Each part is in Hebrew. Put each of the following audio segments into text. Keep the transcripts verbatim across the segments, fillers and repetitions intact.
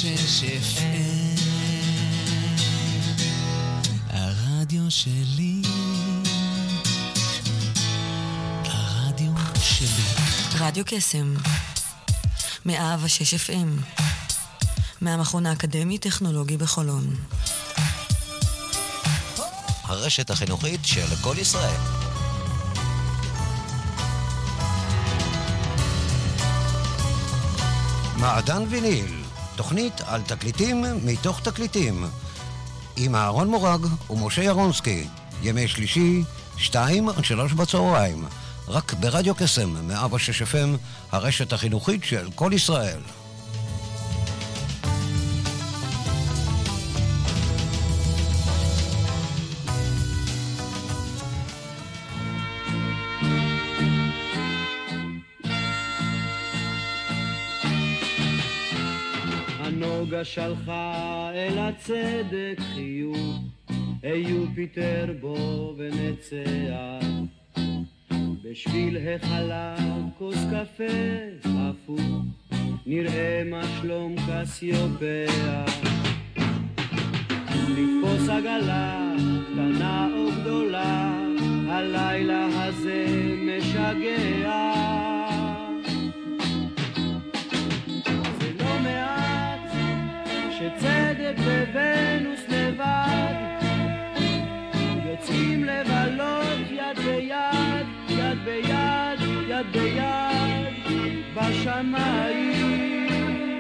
שש אף אם הרדיו שלי, הרדיו שלי. רדיו קסם מאה ושש אף אם מהמכון האקדמי-טכנולוגי בחולון. הרשת החינוכית של כל ישראל. מעדן ויניל, תוכנית על תקליטים מתוך תקליטים. עם אהרון מורג ומשה ירונסקי, ימי שלישי, שתיים עד שלוש בצהריים. רק ברדיו קסם, מאה ושש אף אם, הרשת החינוכית של כל ישראל. הנוגה שלחה אל הצדק חיוך, היופיטר בו ונצח, בשביל החלב כוס קפה הפוך, נראה מה שלום קסיופיה. לתפוס עגלה קטנה או גדולה, הלילה הזה משגע. זה לא מעט שצדק וונוס לבד יוצאים לבלות יד ביד, יד ביד, יד ביד בשמיים.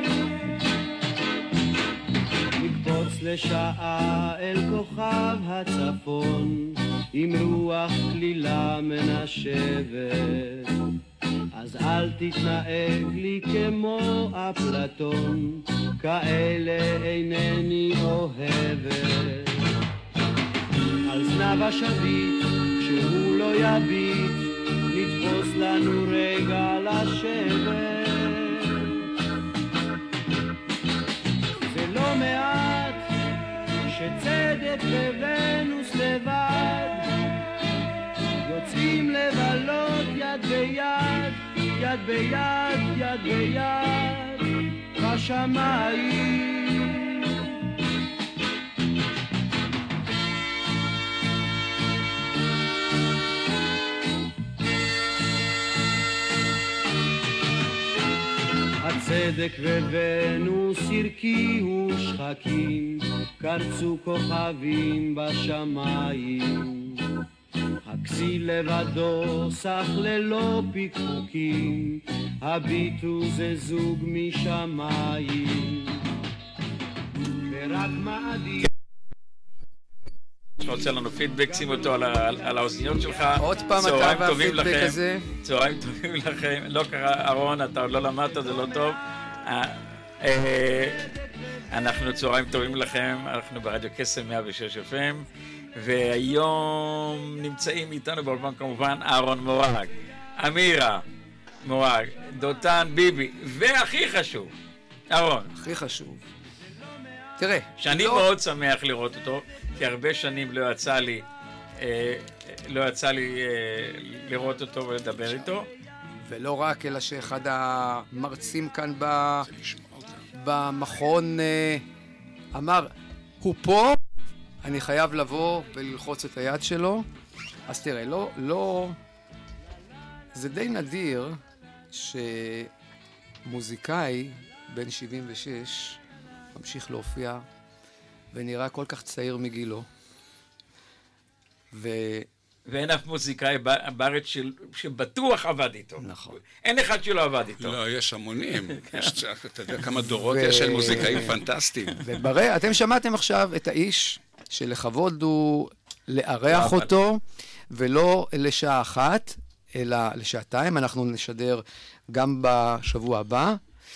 נקפוץ לשעה אל כוכב הצפון עם רוח כלילה מנשבת, אז אל תתנהג לי כמו אפלטון, כאלה אינני אוהבת. על זנב השביט כשהוא לא יביט, נתפוס לנו רגע לשבת. זה לא מעט שצדק וונוס לבד יוצאים לבלות יד ביד, יד ביד, יד ביד בשמיים. הצדק וונוס הרקיעו שחקים, קרצו כוכבים בשמיים. הכסיל לבדו סך ללא פיקפוקים, הביטו זה זוג משמיים. ורק מעדיף רוצה לנו פידבק, שים אותו על האוזניות שלך. עוד פעם אתה והפידבק הזה. צהריים טובים לכם. לא קרה, אהרון, אתה עוד לא למדת, זה לא טוב. אנחנו צהריים טובים לכם, אנחנו ברדיו קסם מאה ושש אף אם, והיום נמצאים איתנו באולפן כמובן אהרון מורג, אמירה מורג, דותן ביבי, והכי חשוב, אהרון. הכי חשוב. תראה. שאני לא... מאוד שמח לראות אותו, כי הרבה שנים לא יצא לי, אה, לא יצא לי אה, לראות אותו ולדבר איתו. ולא רק, אלא שאחד המרצים כאן ב... במכון אה, אמר, הוא פה, אני חייב לבוא וללחוץ את היד שלו. אז תראה, לא, לא... זה די נדיר שמוזיקאי בן שבעים ושש ממשיך להופיע ונראה כל כך צעיר מגילו. ו... ואין אף מוזיקאי בארץ של... שבטוח עבד איתו. נכון. אין אחד שלא עבד איתו. לא, יש המונים. יש, אתה יודע כמה דורות ו... יש של מוזיקאים פנטסטיים. וברא, אתם שמעתם עכשיו את האיש שלכבוד הוא לארח אותו, ולא לשעה אחת, אלא לשעתיים. אנחנו נשדר גם בשבוע הבא.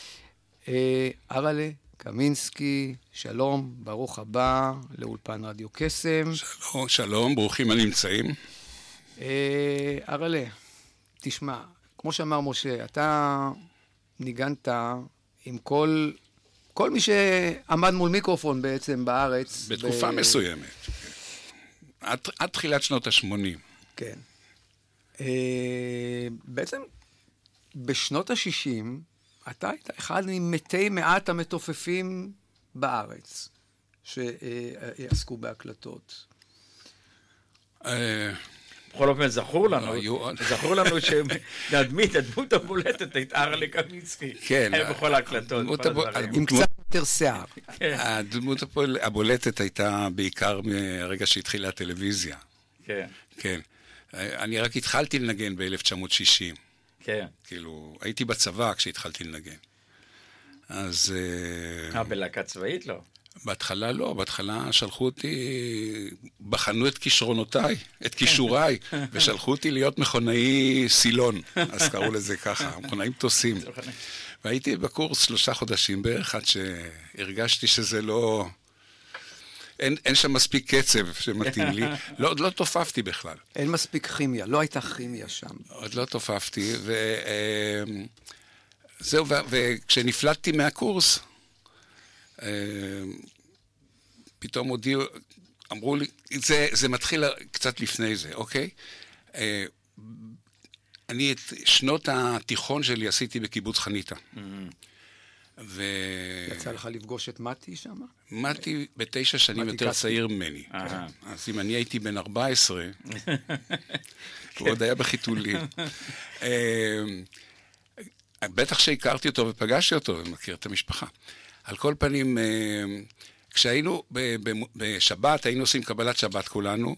ארלה קמינסקי, שלום, ברוך הבא לאולפן רדיו קסם. שלום, שלום, ברוכים הנמצאים. ארלה, תשמע, כמו שאמר משה, אתה ניגנת עם כל, כל מי שעמד מול מיקרופון בעצם בארץ. בתקופה ב... מסוימת. עד, עד תחילת שנות ה-שמונים. כן. בעצם בשנות ה-שישים, אתה היית אחד ממתי מעט המתופפים בארץ שעסקו בהקלטות. בכל אופן, זכור לנו, זכור לנו שהדמית, הדמות הבולטת הייתה ארלה קמינסקי. כן. היה בכל ההקלטות. עם קצת יותר שיער. הדמות הבולטת הייתה בעיקר מהרגע שהתחילה הטלוויזיה. כן. כן. אני רק התחלתי לנגן ב-אלף תשע מאות שישים. כן. כאילו, הייתי בצבא כשהתחלתי לנגן. אז... אה, בלהקה צבאית לא? בהתחלה לא, בהתחלה שלחו אותי, בחנו את כישרונותיי, את כישוריי, ושלחו אותי להיות מכונאי סילון, אז קראו לזה ככה, מכונאים טוסים. והייתי בקורס שלושה חודשים בערך, עד שהרגשתי שזה לא... אין, אין שם מספיק קצב שמתאים לי, לא, עוד לא תופפתי בכלל. אין מספיק כימיה, לא הייתה כימיה שם. עוד לא תופפתי, וזהו, וכשנפלטתי מהקורס, פתאום הודיעו, אמרו לי, זה, זה מתחיל קצת לפני זה, אוקיי? אני את שנות התיכון שלי עשיתי בקיבוץ חניתה. ו... יצא לך לפגוש את מתי שם? מתי בתשע שנים יותר צעיר ממני. אז אם אני הייתי בן ארבע עשרה, הוא עוד היה בחיתולים. בטח שהכרתי אותו ופגשתי אותו, ומכיר את המשפחה. על כל פנים, כשהיינו בשבת, היינו עושים קבלת שבת כולנו,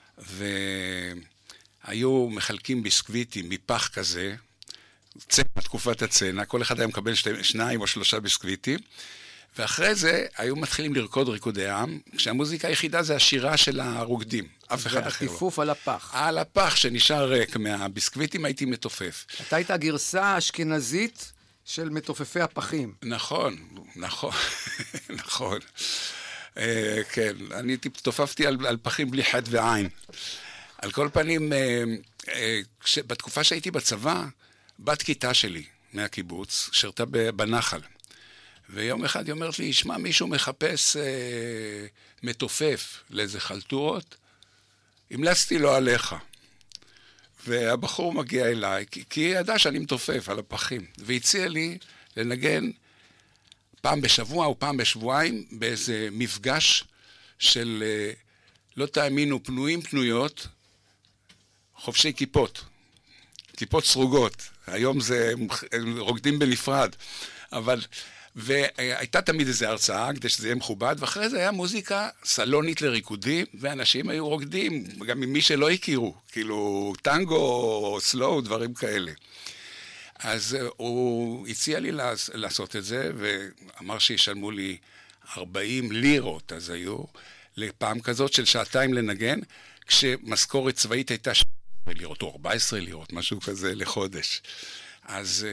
והיו מחלקים ביסקוויטים מפח כזה, צנע, תקופת הצנע, כל אחד היה מקבל שתי, שניים או שלושה ביסקוויטים, ואחרי זה היו מתחילים לרקוד ריקודי עם, כשהמוזיקה היחידה זה השירה של הרוקדים, אף אחד אחר לא. והטיפוף על הפח. על הפח שנשאר ריק מהביסקוויטים הייתי מתופף. אתה היית הגרסה האשכנזית של מתופפי הפחים. נכון, נכון, נכון. אה, כן, אני תופפתי על, על פחים בלי חד ועין. על כל פנים, אה, אה, כש, בתקופה שהייתי בצבא, בת כיתה שלי מהקיבוץ, שרתה בנחל. ויום אחד היא אומרת לי, שמע, מישהו מחפש אה, מתופף לאיזה חלטורות, המלצתי לו עליך. והבחור מגיע אליי, כי, כי היא ידעה שאני מתופף על הפחים, והציע לי לנגן פעם בשבוע או פעם בשבועיים באיזה מפגש של, אה, לא תאמינו, פנויים פנויות, חובשי כיפות, כיפות סרוגות. היום זה רוקדים בנפרד, אבל... והייתה תמיד איזו הרצאה כדי שזה יהיה מכובד, ואחרי זה היה מוזיקה סלונית לריקודים, ואנשים היו רוקדים, גם ממי שלא הכירו, כאילו טנגו, סלואו, דברים כאלה. אז הוא הציע לי לעשות את זה, ואמר שישלמו לי ארבעים לירות, אז היו, לפעם כזאת של שעתיים לנגן, כשמשכורת צבאית הייתה שש עשרה לירות, או ארבע עשרה לירות, משהו כזה לחודש. אז...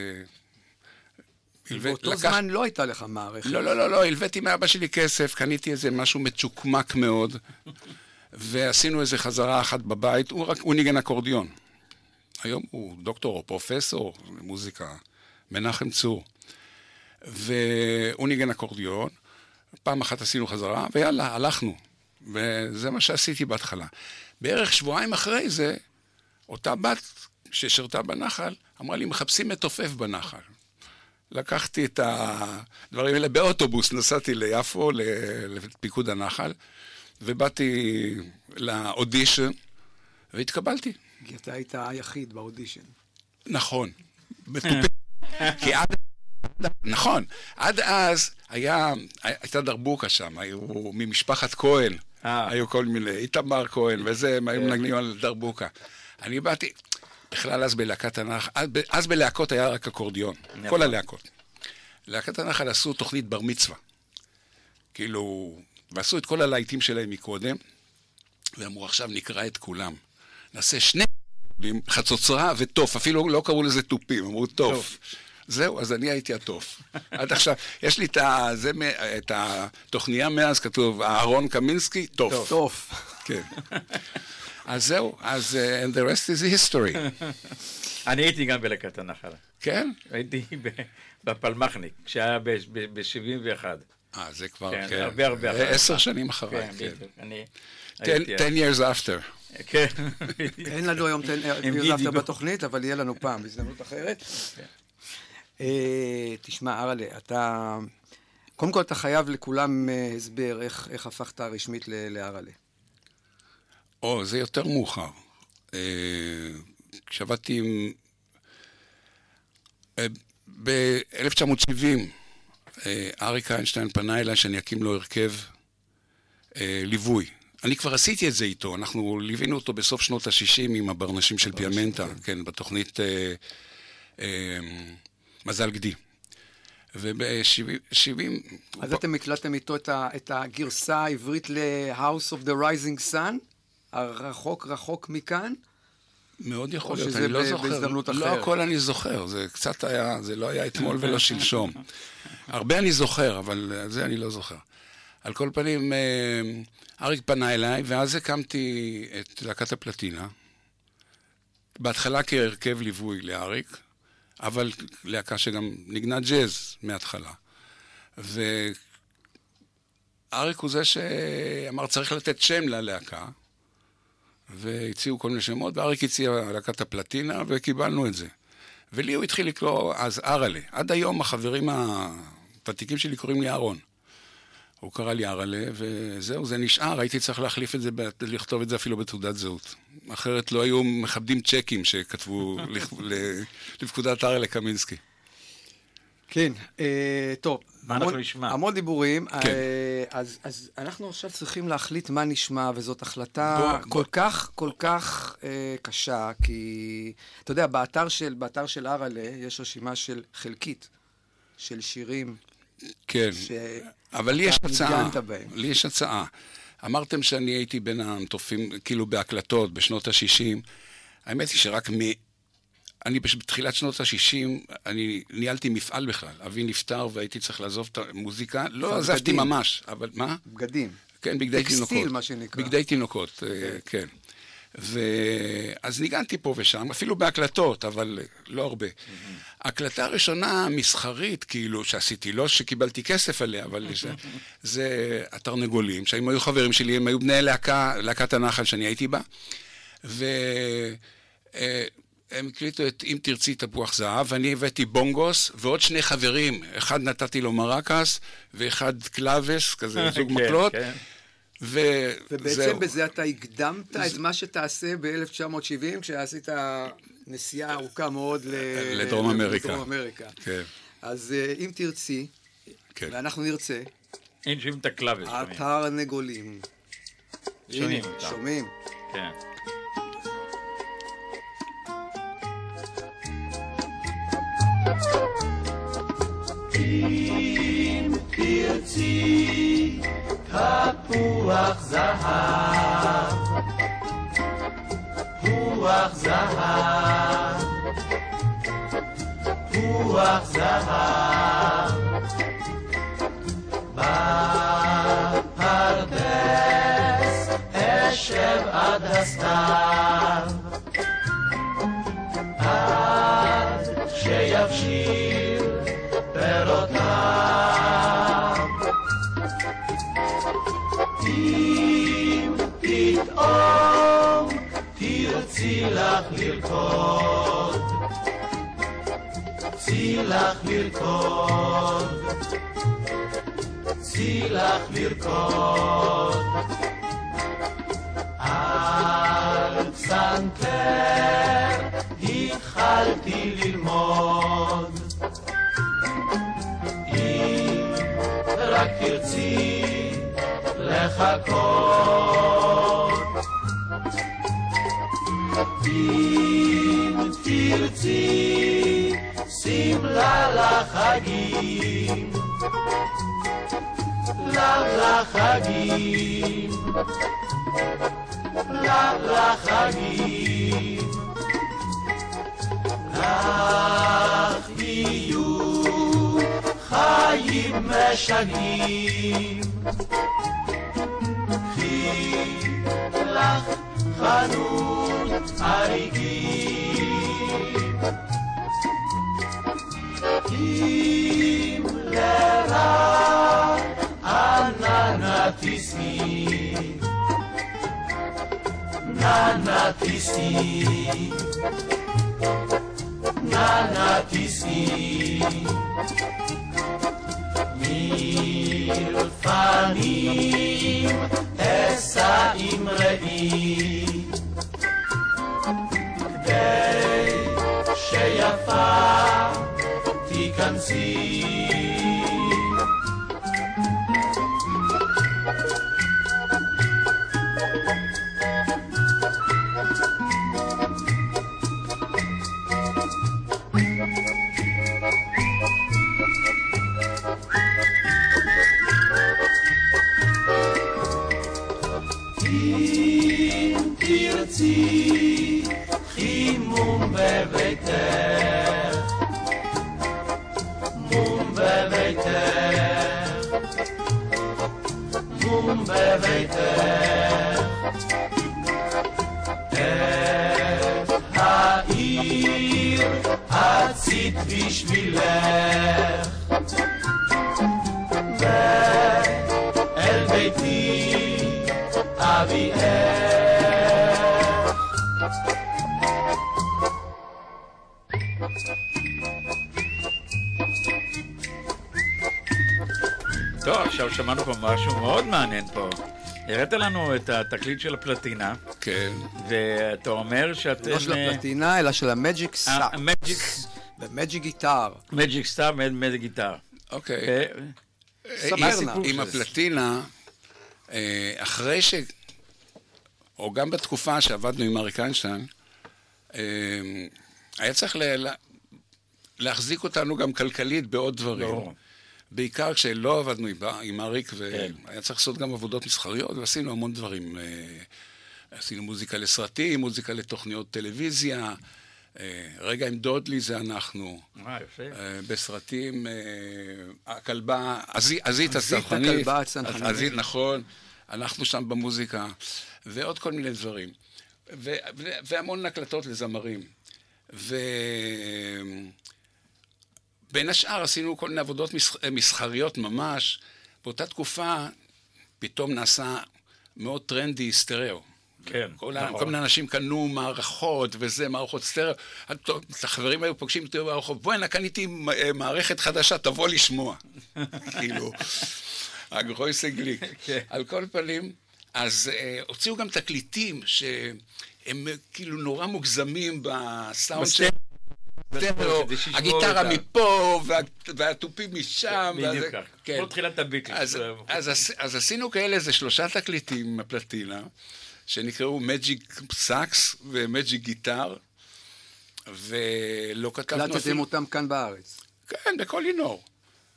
באותו זמן לא הייתה לך מערכת. לא, לא, לא, לא, הלוויתי מאבא שלי כסף, קניתי איזה משהו מצ'וקמק מאוד, ועשינו איזה חזרה אחת בבית, הוא, רק, הוא ניגן אקורדיון. היום הוא דוקטור או פרופסור למוזיקה, מנחם צור. והוא ניגן אקורדיון, פעם אחת עשינו חזרה, ויאללה, הלכנו. וזה מה שעשיתי בהתחלה. בערך שבועיים אחרי זה, אותה בת ששרתה בנחל, אמרה לי, מחפשים מתופף בנחל. לקחתי את הדברים האלה באוטובוס, נסעתי ליפו, לפיקוד הנחל, ובאתי לאודישן, והתקבלתי. כי אתה היית היחיד באודישן. נכון. כי עד... נכון. עד אז היה, הייתה דרבוקה שם, היו ממשפחת כהן, היו כל מיני, איתמר כהן, וזה, הם היו מנגנים על דרבוקה. אני באתי... בכלל אז בלהקת הנחל, אז בלהקות היה רק אקורדיון, כל הלהקות. להקת הנחל עשו תוכנית בר מצווה. כאילו, ועשו את כל הלהיטים שלהם מקודם, ואמרו עכשיו נקרא את כולם. נעשה שני חצוצרה וטוף, אפילו לא קראו לזה טופים, אמרו טוף. זהו, אז אני הייתי הטוף. עד עכשיו, יש לי את התוכניה מאז, כתוב, אהרון קמינסקי, טוף. טוף. כן. אז זהו, אז uh, and the rest is history. אני הייתי גם בלהקת הנחל. כן? הייתי בפלמחניק, כשהיה ב-שבעים ואחת. אה, זה כבר, כן. כן. הרבה הרבה אחר. עשר שנים אחריי, כן. כן. אני... ten years after. כן. אין לנו היום ten years after בתוכנית, אבל יהיה לנו פעם, בהזדמנות אחרת. אה, תשמע, ארלה, אתה... קודם כל אתה חייב לכולם אה, הסבר איך, איך הפכת רשמית ל- לארלה. או, זה יותר מאוחר. אה, כשעבדתי עם... אה, ב-אלף תשע מאות שבעים, אה, אריק איינשטיין פנה אליי שאני אקים לו הרכב אה, ליווי. אני כבר עשיתי את זה איתו, אנחנו ליווינו אותו בסוף שנות ה-שישים עם הברנשים של פיאמנטה, כן, בתוכנית אה, אה, מזל גדי. וב-שבעים... אז אתם הקלטתם איתו את, ה- את הגרסה העברית ל-House of the Rising Sun? הרחוק רחוק מכאן? מאוד יכול או להיות, שזה אני לא ב- זוכר. בהזדמנות לא אחרת? הכל אני זוכר, זה קצת היה, זה לא היה אתמול ולא שלשום. הרבה אני זוכר, אבל זה אני לא זוכר. על כל פנים, אה, אריק פנה אליי, ואז הקמתי את להקת הפלטינה. בהתחלה כהרכב ליווי לאריק, אבל להקה שגם נגנה ג'אז מההתחלה. ואריק הוא זה שאמר צריך לתת שם ללהקה, והציעו כל מיני שמות, ואריק הציע להקת הפלטינה, וקיבלנו את זה. ולי הוא התחיל לקרוא אז ארלה. עד היום החברים הוותיקים שלי קוראים לי אהרון. הוא קרא לי ארלה, וזהו, זה נשאר. הייתי צריך להחליף את זה, לכתוב את זה אפילו בתעודת זהות. אחרת לא היו מכבדים צ'קים שכתבו לפקודת ארלה קמינסקי. כן, אה, טוב. מה המון, אנחנו נשמע? המון דיבורים. כן. אה, אז, אז אנחנו עכשיו צריכים להחליט מה נשמע, וזאת החלטה בוא, כל בוא. כך, כל כך אה, קשה, כי אתה יודע, באתר של, באתר של ארלה יש רשימה של חלקית, של שירים. כן, ש... אבל לי יש אתה הצעה. ניגנת בהם. לי יש הצעה. אמרתם שאני הייתי בין המטופים, כאילו בהקלטות, בשנות ה-שישים. האמת היא שרק מ... אני בתחילת שנות ה-שישים, אני ניהלתי מפעל בכלל. אבי נפטר והייתי צריך לעזוב את המוזיקה. לא עזבתי בגדים. ממש, אבל מה? בגדים. כן, בגדי תינוקות. טקסטיל, מה שנקרא. בגדי תינוקות, אה, כן. ואז ניגנתי פה ושם, אפילו בהקלטות, אבל לא הרבה. ההקלטה הראשונה המסחרית, כאילו, שעשיתי, לא שקיבלתי כסף עליה, אבל זה, זה התרנגולים, שהם היו חברים שלי, הם היו בני להקה, להקת הנחל שאני הייתי בה, והם הקליטו את אם תרצי תפוח זהב, ואני הבאתי בונגוס, ועוד שני חברים, אחד נתתי לו מרקס, ואחד קלאבס, כזה זוג מקלות, ובעצם בזה אתה הקדמת את מה שתעשה ב-אלף תשע מאות שבעים, כשעשית נסיעה ארוכה מאוד לדרום אמריקה. לדרום אמריקה. כן. אז אם תרצי, כן. ואנחנו נרצה, אין שומעים את הקלאבס. התרנגולים. שומעים הנה, אותם. שומעים. כן. אם תרצי תפוח זהב, תפוח זהב, תפוח זהב, בפרדס אשב עד הסתיו, עד שיבשיל פירותיו. אם פתאום תרצי לך לרקוד, צי לך לרקוד, צי לך לרקוד, על פסנתר התחלתי ללמוד. אם רק תרצי לחכות, אם תרצי שמלה לחגים, לחגים, לחגים, לך יהיו חיים משגעים, קחי לך חנות אריגים, אם לרע אנא תיסעי, נא תיסעי, נא תישאי מלפנים אשא אמראי כדי שיפה תיכנסי אם תרצי חימום בביתך מום בביתך מום בביתך את העיר עשית בשבילך ואל ביתי אביאך טוב, עכשיו שמענו פה משהו מאוד מעניין פה. הראת לנו את התקליט של הפלטינה, כן. ואתה אומר שאתם... לא של הפלטינה, אלא של המג'יק סאקס. המג'יק... במג'יק גיטר. מג'יק סטאר, מג'יק גיטר. אוקיי. ספר נא. עם הפלטינה, אחרי ש... או גם בתקופה שעבדנו עם אריק איינשטיין, היה צריך להחזיק אותנו גם כלכלית בעוד דברים. בעיקר כשלא עבדנו עם אריק, והיה צריך לעשות גם עבודות מסחריות, ועשינו המון דברים. עשינו מוזיקה לסרטים, מוזיקה לתוכניות טלוויזיה, רגע עם דודלי זה אנחנו. בסרטים, הכלבה, עזית הצנחנית. הכלבה הצנחנית. עזית, נכון. אנחנו שם במוזיקה, ועוד כל מיני דברים. והמון הקלטות לזמרים. בין השאר עשינו כל מיני עבודות מסחריות ממש. באותה תקופה פתאום נעשה מאוד טרנדי סטריאו. כן, כל, נכון. כל מיני אנשים קנו מערכות וזה, מערכות סטריאו. החברים היו פוגשים אותי במערכות, בואי, אני קניתי מערכת חדשה, תבוא לשמוע. כאילו, הגרויסה גליק. על כל פנים, אז הוציאו גם תקליטים שהם כאילו נורא מוגזמים בסאונד של... הגיטרה מפה, והטופים משם. בדיוק כך. כל תחילת הביטלס. אז עשינו כאלה איזה שלושה תקליטים עם הפלטינה, שנקראו מג'יק סאקס ומג'יק גיטר, ולא כתבנו... קלטתם אותם כאן בארץ. כן, בכל לינור.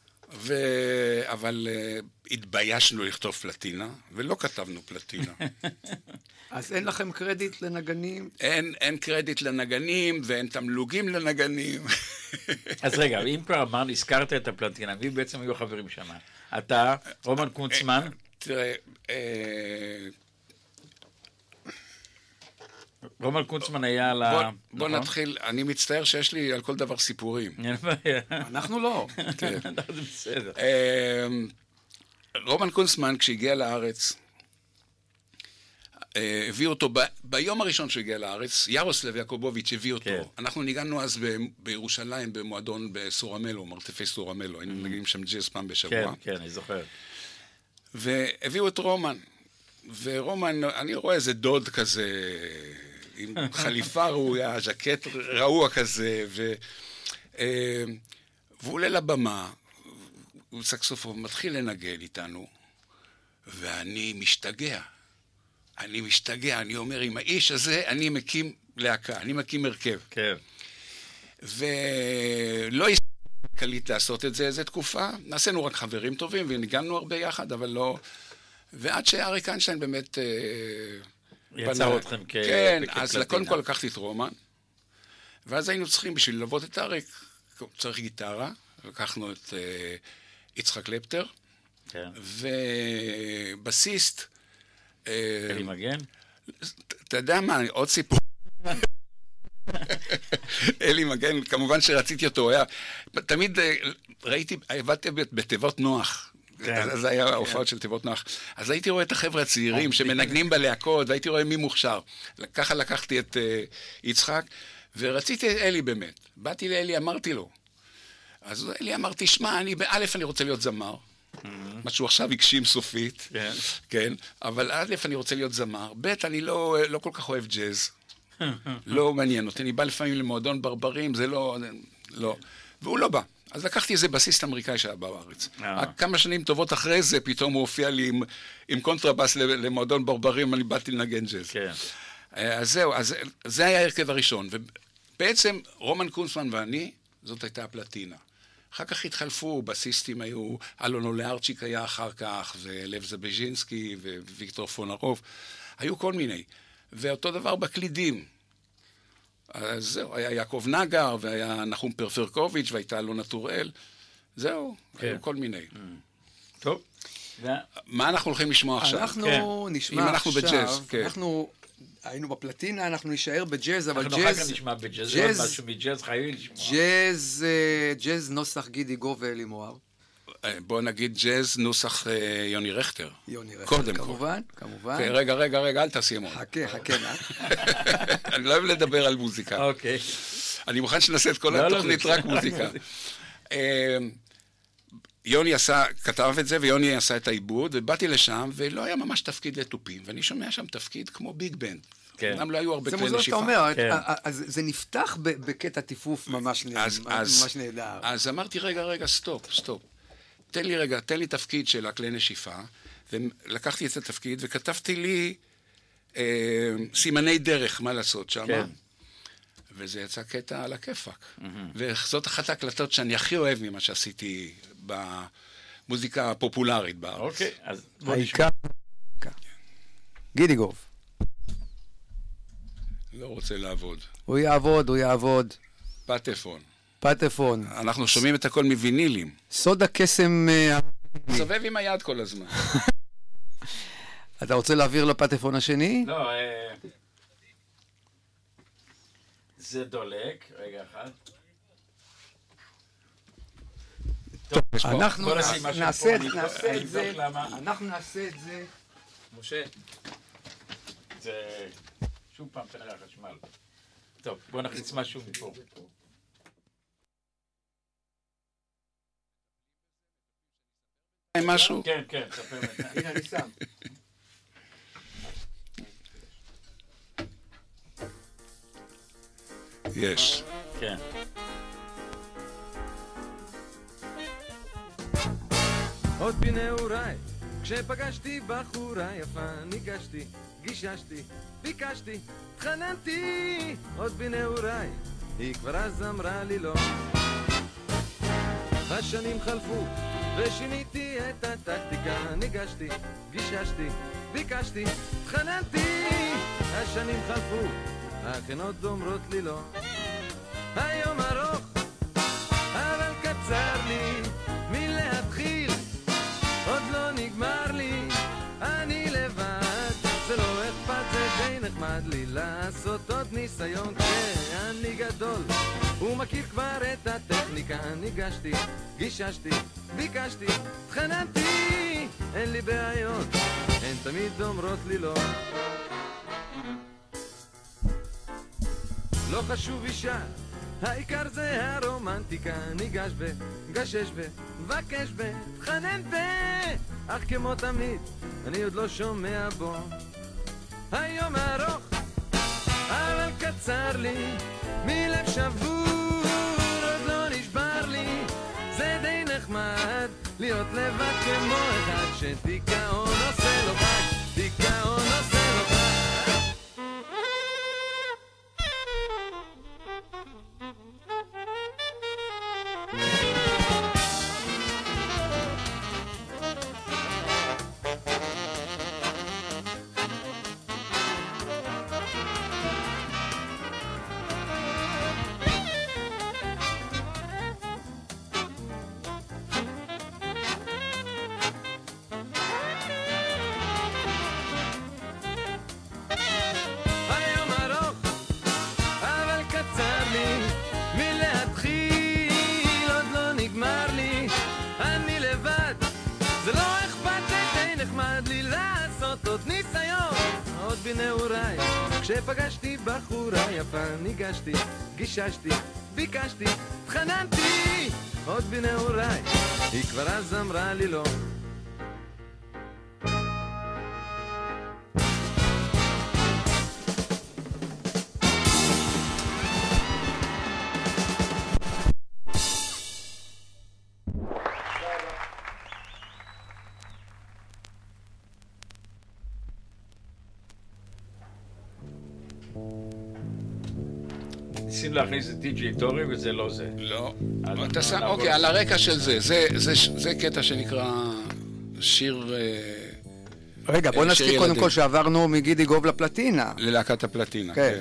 אבל התביישנו לכתוב פלטינה, ולא כתבנו פלטינה. אז אין לכם קרדיט לנגנים? אין, אין קרדיט לנגנים, ואין תמלוגים לנגנים. אז רגע, אם כבר אמרנו, הזכרת את הפלטינה, מי בעצם היו חברים שם? אתה, רומן קונצמן? תראה, רומן קונצמן היה על ה... בוא נתחיל, אני מצטער שיש לי על כל דבר סיפורים. אנחנו לא. זה בסדר. רומן קונצמן, כשהגיע לארץ, הביא אותו, ביום הראשון שהגיע לארץ, ירוסלב יעקובוביץ' הביא אותו. אנחנו ניגענו אז בירושלים, במועדון בסורמלו, מרתפי סורמלו, היינו נגיעים שם ג'אז פעם בשבוע. כן, כן, אני זוכר. והביאו את רומן, ורומן, אני רואה איזה דוד כזה, עם חליפה ראויה, ז'קט רעוע כזה, ו... והוא עולה לבמה, הוא סקסופון, מתחיל לנגן איתנו, ואני משתגע. אני משתגע, אני אומר, עם האיש הזה אני מקים להקה, אני מקים הרכב. כן. ולא יש קליט לעשות את זה איזה תקופה, נעשינו רק חברים טובים וניגענו הרבה יחד, אבל לא... ועד שאריק איינשטיין באמת... יצר אתכם כ... כן, אז קודם כל לקחתי את רומן, ואז היינו צריכים, בשביל ללוות את אריק, צריך גיטרה, לקחנו את יצחק קלפטר, ובסיסט, אלי מגן? אתה יודע מה, עוד סיפור. אלי מגן, כמובן שרציתי אותו, הוא היה... תמיד ראיתי, עבדתי בתיבות נוח. זה היה ההופעות של תיבות נוח. אז הייתי רואה את החבר'ה הצעירים שמנגנים בלהקות, והייתי רואה מי מוכשר. ככה לקחתי את יצחק, ורציתי את אלי באמת. באתי לאלי, אמרתי לו. אז אלי אמר, תשמע, אני באלף אני רוצה להיות זמר. מה שהוא עכשיו הגשים סופית. כן. כן, אבל א' אני רוצה להיות זמר. ב' אני לא, לא כל כך אוהב ג'אז. לא מעניין אותי. אני בא לפעמים למועדון ברברים, זה לא... לא. והוא לא בא. אז לקחתי איזה בסיסט אמריקאי שהיה בארץ. רק כמה שנים טובות אחרי זה, פתאום הוא הופיע לי עם, עם קונטרבס למועדון ברברים, אני באתי לנגן ג'אז. כן. אז זהו, אז זה היה הרכב הראשון. ובעצם רומן קונצמן ואני, זאת הייתה הפלטינה. אחר כך התחלפו, בסיסטים היו, אלון אולארצ'יק היה אחר כך, ולב זבז'ינסקי, וויקטור פונרוב. היו כל מיני. ואותו דבר בקלידים. אז זהו, היה יעקב נגר, והיה נחום פרפרקוביץ', והייתה אלונה טוראל. זהו, כן. היו כל מיני. טוב. ו... מה אנחנו הולכים לשמוע עכשיו? אנחנו כן. נשמע אם אנחנו עכשיו, בג'אז, כן. אנחנו היינו בפלטינה, אנחנו נשאר בג'אז, אבל אנחנו אחר כך ג'אז, נשמע בג'אז, ג'אז- עוד משהו מג'אז חייבים לשמוע. ג'אז, אה, ג'אז נוסח גידי גוב ואלי מואב. בוא נגיד ג'אז נוסח אה, יוני רכטר. יוני רכטר, קודם כל. כמובן, כמובן. כן, רגע, רגע, רגע, אל תעשי אמון. חכה, חכה, נא. אני לא אוהב לדבר על מוזיקה. אוקיי. אני מוכן שנעשה את כל לא, לא, התוכנית זה רק בסדר. מוזיקה. אה, יוני עשה, כתב את זה, ויוני עשה את העיבוד, ובאתי לשם, ולא היה ממש תפקיד לתופים, ואני שומע שם תפקיד כמו ביג בנד. כן. אמנם לא היו הרבה זה כלי מוזר שאתה נשיפה. אומר, כן. אה, אה, אז זה נפתח ב- בקטע טיפוף ממש נ- אז, אז, ממש נהדר. אז אמרתי, רגע, רגע, סטופ, סטופ. תן לי רגע, תן לי תפקיד של הכלי נשיפה, ולקחתי את התפקיד, וכתבתי לי אה, סימני דרך, מה לעשות שם. כן. וזה יצא קטע על הכיפק. וזאת אחת ההקלטות שאני הכי אוהב ממה שעשיתי במוזיקה הפופולרית בארץ. אוקיי, אז בוא נשמע. העיקר... גידי גוב. לא רוצה לעבוד. הוא יעבוד, הוא יעבוד. פטפון. פטפון. אנחנו שומעים את הכל מווינילים. סוד הקסם... אה, סובב עם היד כל הזמן. אתה רוצה להעביר לפטפון השני? לא, אה, זה דולק, רגע אחד. טוב, אנחנו בוא נשים משהו נעשה פה, את- אני נעשה אבדוק את זה, למה. אנחנו נעשה את זה. משה, זה שוב פעם כנראה החשמל. טוב, בוא נכניס משהו מפה. משהו? כן, כן, ספר לי. הנה, אני שם. יש. כן. עוד בנעוריי, כשפגשתי בחורה יפה, ניגשתי, גיששתי, ביקשתי, התחננתי. עוד בנעוריי, היא כבר אז אמרה לי לא. השנים חלפו, ושיניתי את הטקטיקה, ניגשתי, גיששתי, ביקשתי, התחננתי. השנים חלפו, אך הן עוד אומרות לי לא. היום ארוך, אבל קצר לי מלהתחיל, עוד לא נגמר לי, אני לבד, זה לא אכפת, זה די נחמד לי לעשות עוד ניסיון כשאני גדול ומכיר כבר את הטכניקה. ניגשתי, גיששתי, ביקשתי, התחננתי, אין לי בעיות, הן תמיד אומרות לי לא. לא חשוב אישה, העיקר זה הרומנטיקה. ניגש ב, גשש ב, מבקש ב, תחנן ב, אך כמו תמיד, אני עוד לא שומע בו. היום ארוך, אבל קצר לי, מלב שבור, עוד לא נשבר לי, זה די נחמד, להיות לבד כמו אחד שדיכאון עושה לו חג, דיכאון עושה לו חג. בנעוריי, כשפגשתי בחורה יפה, ניגשתי, גיששתי, ביקשתי, התחננתי, עוד בנעוריי, היא כבר אז אמרה לי לא. ניסים להכניס את די.ג'יי דורי וזה לא זה. לא. אז אתה שם, נעבור אוקיי, על הרקע של זה, זה, זה, זה קטע שנקרא שיר... אה, רגע, בוא שיר נזכיר קודם ילדים. כל שעברנו מגידי גוב לפלטינה. ללהקת הפלטינה, כן.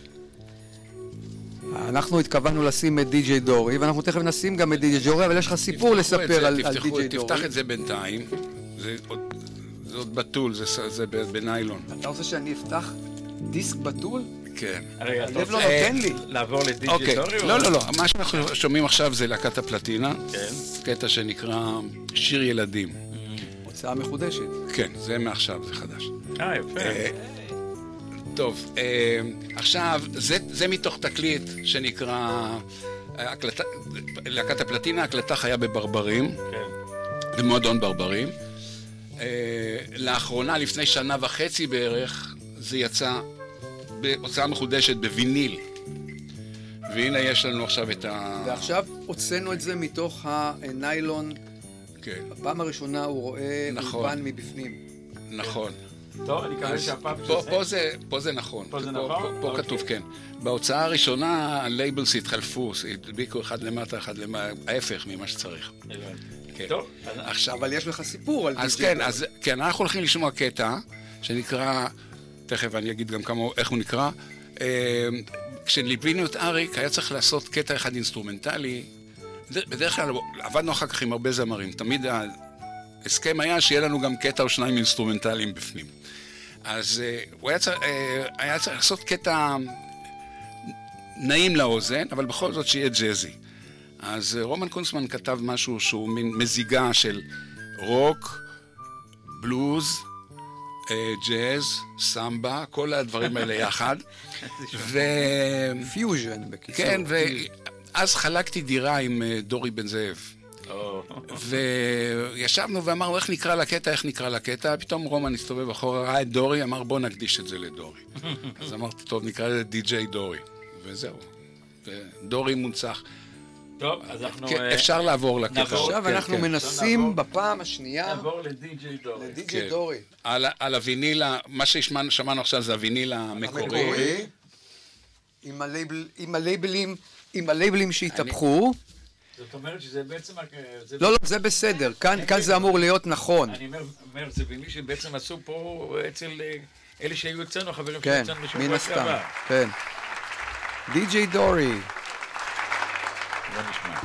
כן. אנחנו התכוונו לשים את די.ג'יי דורי, ואנחנו תכף נשים גם את די.ג'יי דורי, אבל יש לך סיפור תפתחו את לספר זה, על על תפתחו, די.ג'יי דורי. תפתח את זה בינתיים, זה עוד, זה עוד בתול, זה, זה בניילון. אתה רוצה שאני אפתח דיסק בתול? כן. רגע, אתה הלב לא רוצה נותן לי. לעבור לדי.ג'יי אוקיי, דורי? או- לא, לא, לא, מה שאנחנו שומעים עכשיו זה להקת הפלטינה, כן. קטע שנקרא שיר ילדים. הוצאה מחודשת. כן, זה מעכשיו, זה חדש. אה, יפה. אה, טוב, אה, עכשיו, זה, זה מתוך תקליט שנקרא הקלטה, להקת הפלטינה, הקלטה חיה בברברים, כן. במועדון ברברים. אה, לאחרונה, לפני שנה וחצי בערך, זה יצא בהוצאה מחודשת בוויניל. והנה יש לנו עכשיו את ה... ועכשיו הוצאנו את זה מתוך הניילון. כן, בפעם הראשונה הוא רואה נכון. אולפן מבפנים. נכון. טוב, אני מקווה אז שהפעם פה, שזה... פה, זה, פה זה נכון. פה זה פה, נכון? פה, פה אוקיי. כתוב כן. בהוצאה הראשונה הלייבלס התחלפו, הדביקו אחד למטה, אחד למטה, ההפך ממה שצריך. הבנתי. כן. טוב, אז עכשיו, אבל יש לך סיפור על אז די.ג'יי כן, דורי. אז כן, אנחנו הולכים לשמוע קטע שנקרא, תכף אני אגיד גם כמה, איך הוא נקרא. אה, כשליווינו את אריק, היה צריך לעשות קטע אחד אינסטרומנטלי. בדרך כלל עבדנו אחר כך עם הרבה זמרים. תמיד ההסכם היה שיהיה לנו גם קטע או שניים אינסטרומנטליים בפנים. אז uh, הוא היה צריך, uh, היה צריך לעשות קטע נעים לאוזן, אבל בכל זאת שיהיה ג'אזי. אז uh, רומן קונצמן כתב משהו שהוא מין מזיגה של רוק, בלוז, uh, ג'אז, סמבה, כל הדברים האלה יחד. ו... פיוז'ן בקיצור. כן, ואז חלקתי דירה עם uh, דורי בן זאב. או, וישבנו ואמרנו איך נקרא לקטע, איך נקרא לקטע, פתאום רומן הסתובב אחורה, ראה את דורי, אמר בוא נקדיש את זה לדורי. אז אמרתי, טוב, נקרא לזה די.ג'יי דורי. וזהו. דורי מונצח. טוב, אז אנחנו... כן, אה, אפשר לעבור לקטע. נעבור. עכשיו כן, אנחנו כן. מנסים נעבור. בפעם השנייה נעבור לדי.ג'יי דורי. לדי.ג'יי כן. דורי. על, על הוויניל, ה- מה ששמענו עכשיו זה הוויניל המקורי. המקורי. עם הלייבל- עם הלייבלים, עם הלייבלים שהתהפכו. זאת אומרת שזה בעצם... זה- לא, לא, זה בסדר. כאן כאן זה אמור להיות נכון. אני אומר, אומר, זה ויניל שבעצם עשו פה אצל אה, אלה שהיו אצלנו, החברים כן, שהיו אצלנו מן בשבוע הסתם. שעבר. כן. די.ג'יי דורי. בוא נשמע.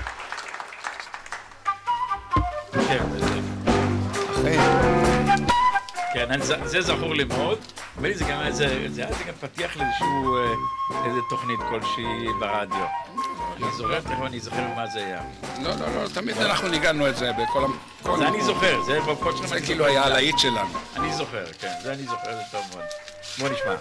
כן, זה- אכן. כן, אני- זה- זה זכור לי מאוד. נדמה לי זה גם איזה, זה היה זה גם פתיח לאיזשהו, אה, איזה תוכנית כלשהי ברדיו. אני זוכר, תכף אני זוכר מה זה היה. לא, לא, לא, תמיד אנחנו ניגענו את זה בכל... המ- כל- זה אני זוכר, זה בפוד שלנו. זה אני כאילו זוכר. היה הלהיט שלנו. אני זוכר, כן, זה אני זוכר, זה טוב מאוד. בוא נשמע.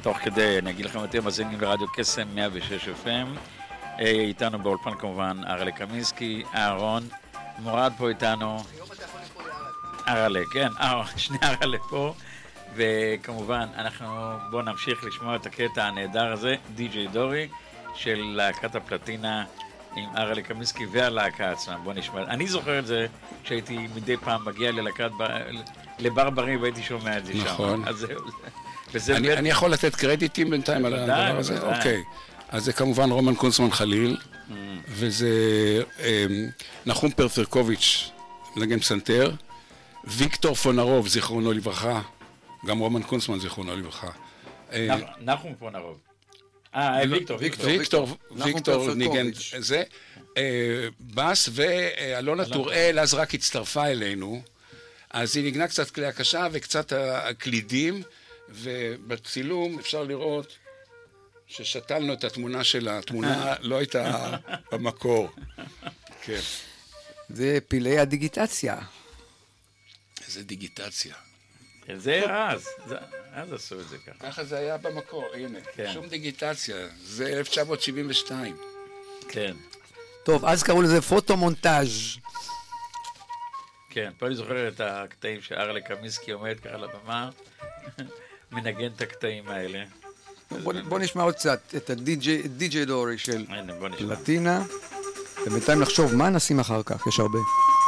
תוך כדי, אני אגיד לכם, אתם מאזינים לרדיו קסם מאה ושש אף אם. איתנו באולפן כמובן ארלה קמינסקי, אהרון, מורד פה איתנו. ארלה, כן, שני ארלה פה. וכמובן, אנחנו בואו נמשיך לשמוע את הקטע הנהדר הזה, די-ג'יי דורי, של להקת הפלטינה עם ארלה קמינסקי והלהקה עצמה. בואו נשמע. אני זוכר את זה כשהייתי מדי פעם מגיע ללהקת, לברברים והייתי שומע את זה שם. נכון. אז זהו. אני, אני יכול לתת קרדיטים בינתיים על הדבר הזה? אוקיי. אז זה כמובן רומן קונצמן חליל, mm. וזה אה, נחום פרפרקוביץ', מנגן פסנתר, ויקטור פונרוב, זיכרונו לברכה, גם רומן קונצמן, זיכרונו לברכה. נחום פונרוב. אה, ויקטור. ויקטור, ויקטור ניגן זה. בס ואלונה טוראל אז רק הצטרפה אלינו, אז היא ניגנה קצת כלי הקשה וקצת הקלידים, ובצילום אפשר לראות ששתלנו את התמונה שלה, התמונה לא הייתה במקור. כן. זה פילי הדיגיטציה. איזה דיגיטציה. זה אז, אז עשו את זה ככה. ככה זה היה במקור, הנה. כן. שום דיגיטציה, זה אלף תשע מאות שבעים ושתיים. כן. טוב, אז קראו לזה פוטומונטאז'. כן, פה אני זוכר את הקטעים שארלה קמינסקי עומד ככה על הבמה, מנגן את הקטעים האלה. בוא, בוא נשמע עוד קצת את הדי-ג'יי דורי של הנה, בוא נשמע. פלטינה, ובינתיים לחשוב מה נשים אחר כך, יש הרבה.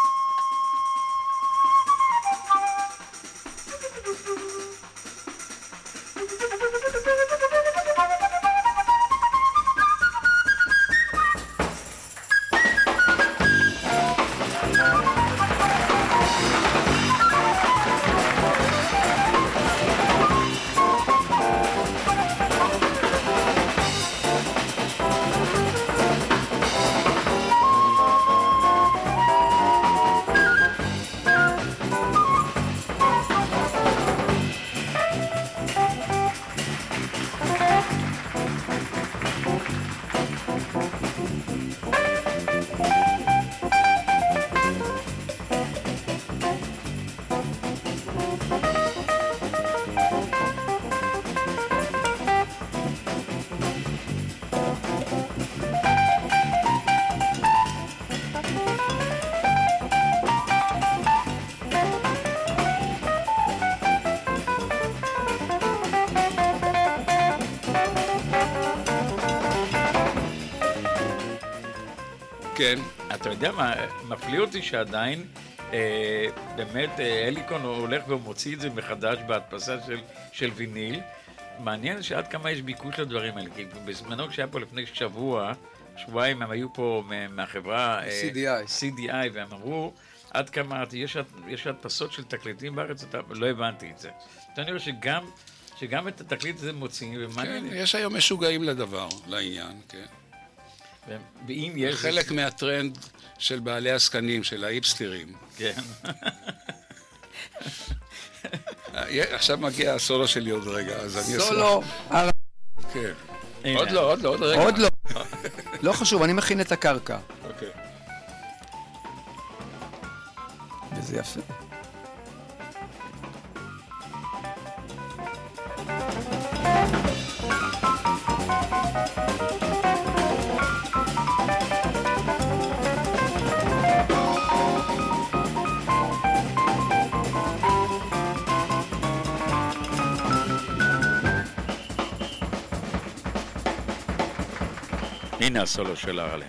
כן. אתה יודע מה, מפליא אותי שעדיין אה, באמת אה, אליקון הולך ומוציא את זה מחדש בהדפסה של, של ויניל. מעניין שעד כמה יש ביקוש לדברים האלה, כי בזמנו כשהיה פה לפני שבוע, שבועיים הם היו פה מהחברה סי די איי, סי די איי והם אמרו עד כמה, יש, יש הדפסות של תקליטים בארץ, אתה, לא הבנתי את זה. אני רואה שגם, שגם את התקליט הזה מוציאים, ומעניין. כן, יש היום משוגעים לדבר, לעניין, כן. ואם יש... חלק מהטרנד של בעלי הסקנים, של האיפסטרים. כן. עכשיו מגיע הסולו שלי עוד רגע, אז אני אסלח. סולו. כן. עוד לא, עוד לא, עוד רגע. עוד לא. לא חשוב, אני מכין את הקרקע. אוקיי. וזה יפה. הנה הסולו של ארלה.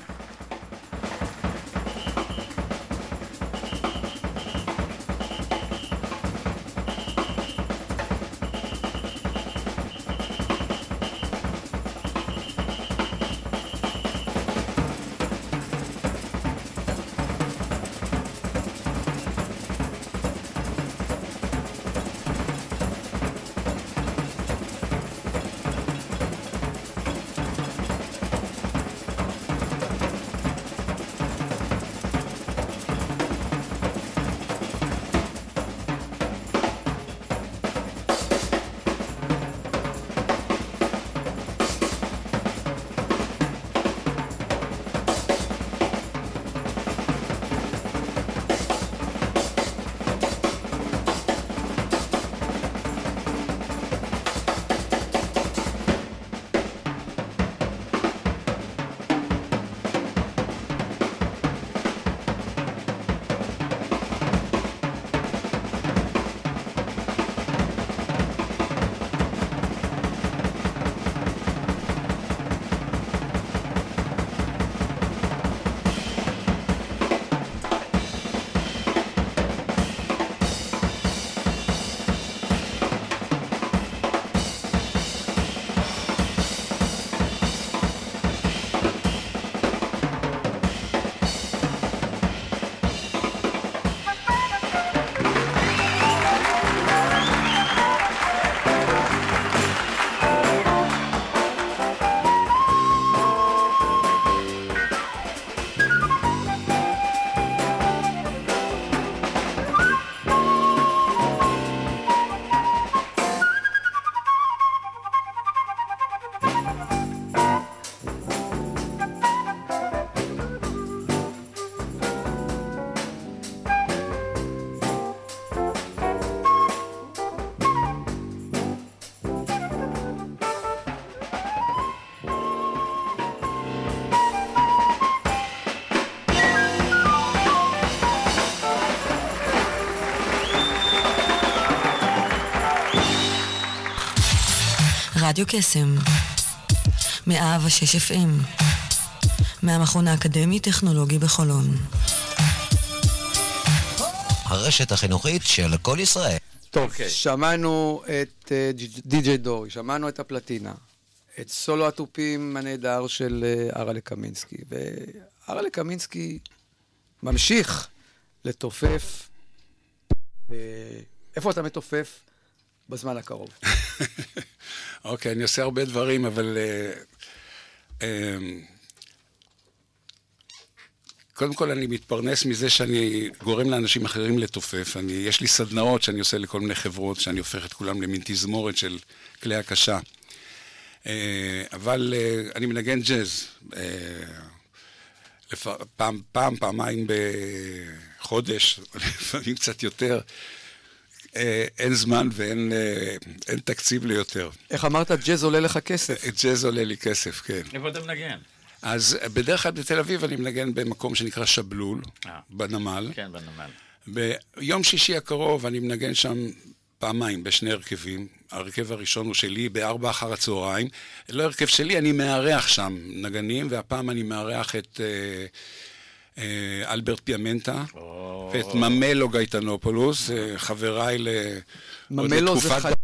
רדיו קסם, מאה ושש אף אם, מהמכון האקדמי-טכנולוגי בחולון. הרשת החינוכית של כל ישראל. טוב, אוקיי. שמענו את אה, די.ג'יי דורי, שמענו את הפלטינה, את סולו התופים הנהדר של אה, אראלה קמינסקי, ואראלה קמינסקי ממשיך לתופף. אה, איפה אתה מתופף בזמן הקרוב? אוקיי, אני עושה הרבה דברים, אבל... אה, אה, קודם כל אני מתפרנס מזה שאני גורם לאנשים אחרים לתופף. אני, יש לי סדנאות שאני עושה לכל מיני חברות, שאני הופך את כולם למין תזמורת של כלי הקשה. אבל אני מנגן ג'אז. פעם, פעם, פעמיים בחודש, לפעמים קצת יותר. אין זמן ואין אין תקציב ליותר. איך אמרת, ג'אז עולה לך כסף? ג'אז עולה לי כסף, כן. איפה אתה מנגן? אז בדרך כלל בתל אביב אני מנגן במקום שנקרא שבלול, אה. בנמל. כן, בנמל. ביום שישי הקרוב אני מנגן שם פעמיים, בשני הרכבים. הרכב הראשון הוא שלי, בארבע אחר הצהריים. לא הרכב שלי, אני מארח שם נגנים, והפעם אני מארח את אה, אה, אלברט פיאמנטה, או... ואת ממלו גייטנופולוס, אה, חבריי ל... ממלו זה חיים?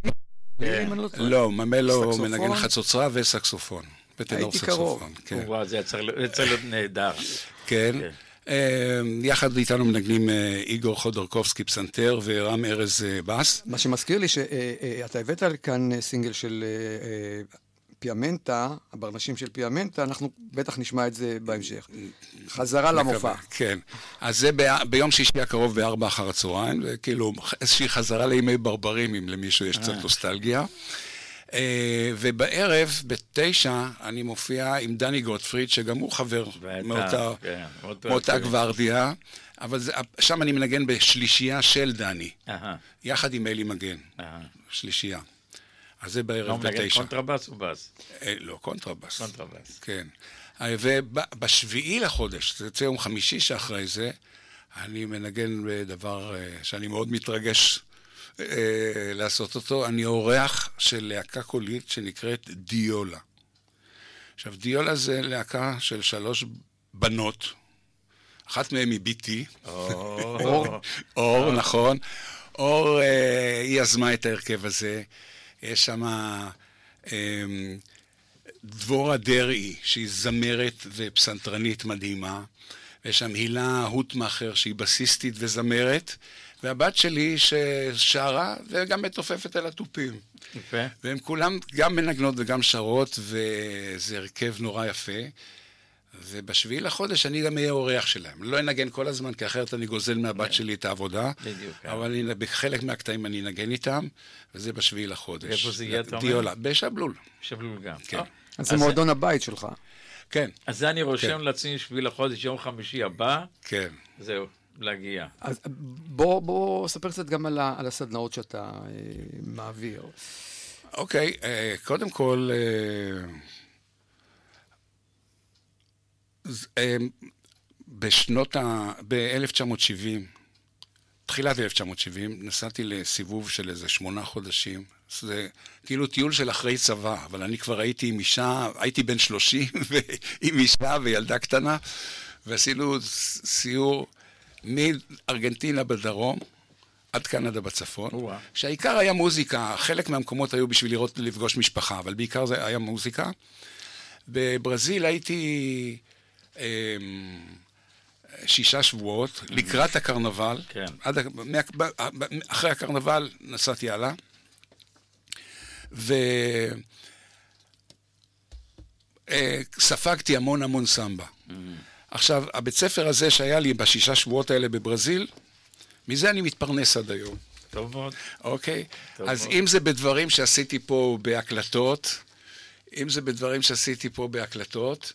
לא, ממלו סקסופון? מנגן חצוצרה וסקסופון. בטנור הייתי קרוב. סקסופון, כן. וואו, זה צריך להיות נהדר. כן. כן. אה, יחד איתנו מנגנים אה, איגור חודורקובסקי פסנתר ורם ארז אה, בס. מה שמזכיר לי שאתה הבאת כאן סינגל של אה, אה, פיאמנטה, הברנשים של פיאמנטה, אנחנו בטח נשמע את זה בהמשך. חזרה למופע. כן. אז זה ב- ביום שישי הקרוב בארבע אחר הצהריים, זה כאילו איזושהי חזרה לימי ברברים, אם למישהו יש קצת נוסטלגיה. Uh, ובערב, בתשע, אני מופיע עם דני גוטפריד, שגם הוא חבר מאותה, כן, מאותה גוורדיה, אבל זה, שם אני מנגן בשלישייה של דני, אהה, יחד עם אלי מגן, אהה. שלישייה. אז זה לא בערב מנגן בתשע. קונטרבס או בס? אה, לא, קונטרבס. קונטרבס. כן. אה, ובשביעי לחודש, זה יוצא יום חמישי שאחרי זה, אני מנגן בדבר אה, שאני מאוד מתרגש אה, לעשות אותו. אני אורח של להקה קולית שנקראת דיולה. עכשיו, דיולה זה להקה של שלוש בנות, אחת מהן היא ביתי. אור, אור, נכון. אור, אה, היא יזמה את ההרכב הזה. יש שם אה, דבורה דרעי, שהיא זמרת ופסנתרנית מדהימה. ויש שם הילה הוטמאחר, שהיא בסיסטית וזמרת. והבת שלי ששרה וגם מתופפת על התופים. יפה. והם כולם גם מנגנות וגם שרות, וזה הרכב נורא יפה. ובשביעי לחודש אני גם אהיה אורח שלהם. לא אנגן כל הזמן, כי אחרת אני גוזל מהבת שלי את העבודה. בדיוק. אבל אני, בחלק מהקטעים אני אנגן איתם, וזה בשביעי לחודש. ואיפה זה יהיה, אתה אומר? דיולה, בשבלול. שבלול גם. כן. אה, אז זה מועדון הבית שלך. כן, אז זה אני רושם לעצמי שביל החודש, יום חמישי הבא, כן. זהו, להגיע. אז בוא, בוא ספר קצת גם על, ה, על הסדנאות שאתה אה, מעביר. אוקיי, אה, קודם כל, אה, ז- אה, בשנות ה... ב-אלף תשע מאות שבעים, תחילת אלף תשע מאות שבעים, נסעתי לסיבוב של איזה שמונה חודשים. זה כאילו טיול של אחרי צבא, אבל אני כבר הייתי עם אישה, הייתי בן שלושים, ועם אישה וילדה קטנה, ועשינו סיור מארגנטינה בדרום, עד קנדה בצפון, וואו. שהעיקר היה מוזיקה, חלק מהמקומות היו בשביל לראות, לפגוש משפחה, אבל בעיקר זה היה מוזיקה. בברזיל הייתי אמ, שישה שבועות, לקראת הקרנבל, כן. עד, ה- מה- ב- ב- אחרי הקרנבל נסעתי הלאה, וספגתי המון המון סמבה. עכשיו, הבית ספר הזה שהיה לי בשישה שבועות האלה בברזיל, מזה אני מתפרנס עד היום. טוב מאוד. אוקיי? טוב אז מאוד. אם זה בדברים שעשיתי פה בהקלטות, אם זה בדברים שעשיתי פה בהקלטות,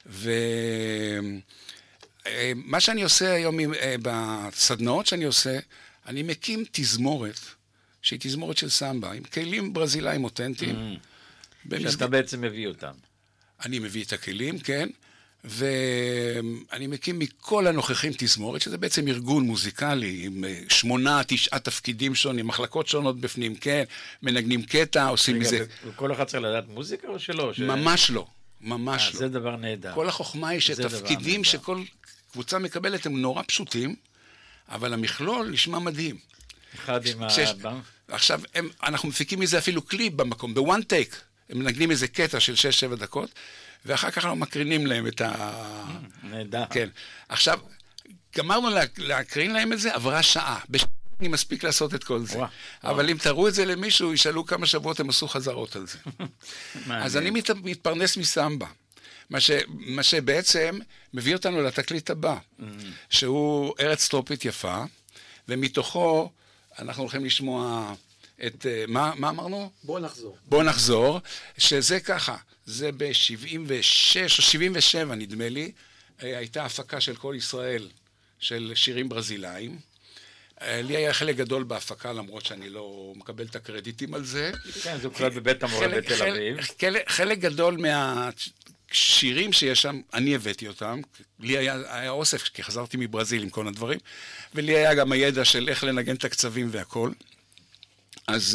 ומה שאני עושה היום עם- אה, בסדנאות שאני עושה, אני מקים תזמורת, שהיא תזמורת של סמבה, עם כלים ברזילאים אותנטיים. במסגרת- שאתה בעצם מביא אותם. אני מביא את הכלים, כן, ואני מקים מכל הנוכחים תזמורת, שזה בעצם ארגון מוזיקלי, עם שמונה, תשעה תפקידים שונים, מחלקות שונות בפנים, כן, מנגנים קטע, עושים מזה... כל אחד צריך לדעת מוזיקה או שלא? ממש לא, ממש לא. זה דבר נהדר. כל החוכמה היא שתפקידים שכל קבוצה מקבלת הם נורא פשוטים, אבל המכלול נשמע מדהים. אחד עם ה... עכשיו, אנחנו מפיקים מזה אפילו קליפ במקום, בוואן טייק, הם מנגנים איזה קטע של שש שבע דקות, ואחר כך אנחנו מקרינים להם את ה... נהדר. כן. עכשיו, גמרנו להקרין להם את זה, עברה שעה. בשעה אני מספיק לעשות את כל זה. ווא, אבל ווא. אם תראו את זה למישהו, ישאלו כמה שבועות, הם עשו חזרות על זה. אז אני מת, מתפרנס מסמבה. מה, ש, מה שבעצם מביא אותנו לתקליט הבא, mm-hmm. שהוא ארץ טרופית יפה, ומתוכו אנחנו הולכים לשמוע את... מה, מה אמרנו? בוא נחזור. בוא נחזור, שזה ככה. זה ב-שבעים ושש או שבעים ושבע, נדמה לי, הייתה הפקה של כל ישראל, של שירים ברזילאים. לי היה חלק גדול בהפקה, למרות שאני לא מקבל את הקרדיטים על זה. כן, זה הוקלט בבית המורה בתל אביב. חלק גדול מהשירים שיש שם, אני הבאתי אותם. לי היה, היה אוסף, כי חזרתי מברזיל עם כל הדברים, ולי היה גם הידע של איך לנגן את הקצבים והכל. אז...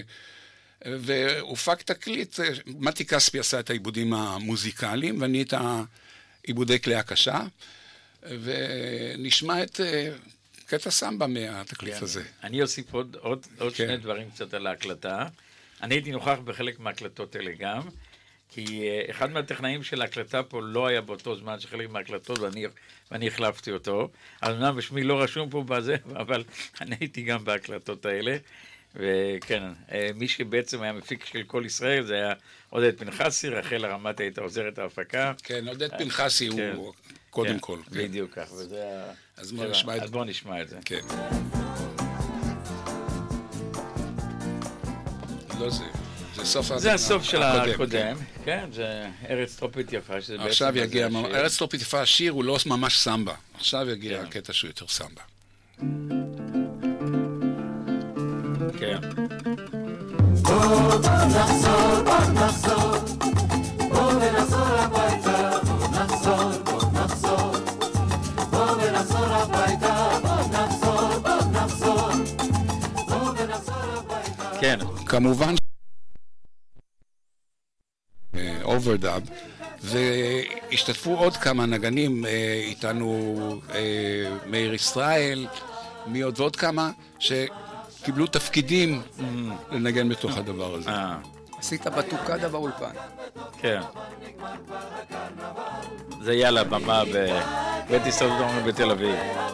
והופק תקליט, מתי כספי עשה את העיבודים המוזיקליים, ואני את העיבודי כלי הקשה, ונשמע את קטע סמבה מהתקליט הזה. אני אוסיף עוד, עוד, עוד שני דברים קצת על ההקלטה. אני הייתי נוכח בחלק מההקלטות האלה גם, כי אחד מהטכנאים של ההקלטה פה לא היה באותו זמן שחלק מההקלטות, ואני, ואני החלפתי אותו. אז אמנם בשמי לא רשום פה בזה, אבל אני הייתי גם בהקלטות האלה. וכן, מי שבעצם היה מפיק של כל ישראל, זה היה עודד פנחסי, רחל הרמת הייתה עוזרת ההפקה. כן, עודד פנחסי הוא קודם כל. בדיוק כך, וזה... אז בואו נשמע את זה. כן. לא זה, זה סוף הקודם. זה הסוף של הקודם, כן, זה ארץ טרופית יפה, שזה בעצם... עכשיו יגיע, ארץ טרופית יפה, השיר הוא לא ממש סמבה. עכשיו יגיע הקטע שהוא יותר סמבה. כן. בוא נחזור, בוא נחזור, בוא ונחזור הביתה, בוא נחזור, בוא נחזור, בוא ונחזור הביתה, בוא נחזור, בוא נחזור, בוא ונחזור הביתה. כן. כמובן אוברדאב, והשתתפו עוד כמה נגנים איתנו, מאיר ישראל, מי עוד ועוד כמה, ש... קיבלו תפקידים לנגן בתוך הדבר הזה. עשית בטוקדה באולפן. כן. זה יאללה, במה בבית ישראל בתל אביב.